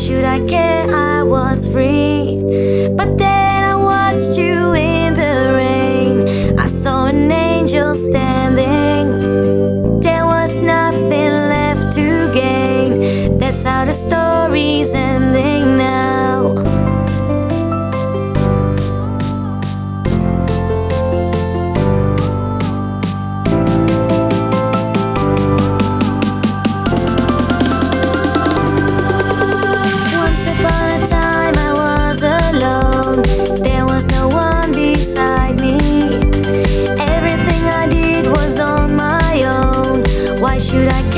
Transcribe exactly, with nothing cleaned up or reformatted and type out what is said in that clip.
should I care? I was free. But then I watched you in the rain. I saw an angel standing. There was nothing left to gain. That's how the story's ending now. Why should I